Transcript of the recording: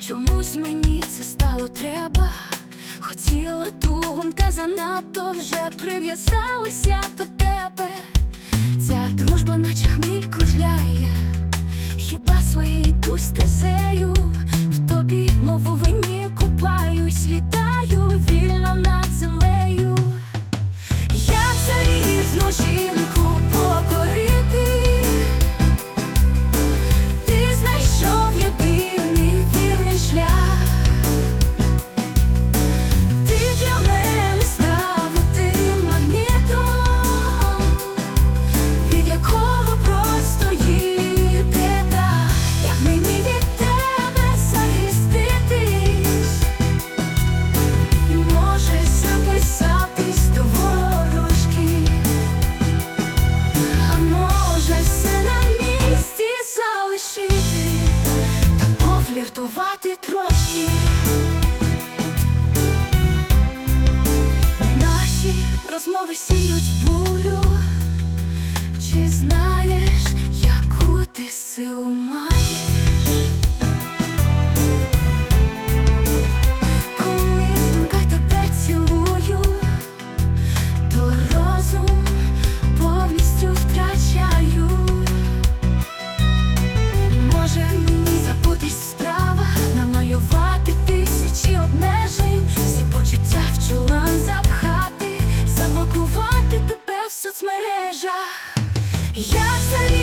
Чомусь мені це стало треба. Хотіла другом, та занадто вже прив'язалася до тебе. Ця дружба наче хміль кружляє, хіба своєю йду стезею. В тобі, мов у вині, купаюсь, літаю вільно над землею. Як залізну жінку покорити, ти знайшов єдиний вірний шлях. Ти для мене став тим магнітом, від якого просто їде дах. Як мені від тебе захиститись, і може записатись до ворожки, а може все на місці залишити та пофліртувати трошки. Наші розмови сіють булю. Чи знаєш, яку ти силу маєш? Коли думка тебе цілую, то розум повністю втрачаю. Може мені забутись в справах, намалювати тисячі обмежень, всі почуття в чулан запхати, заблокувати тебе в соцмережах. Я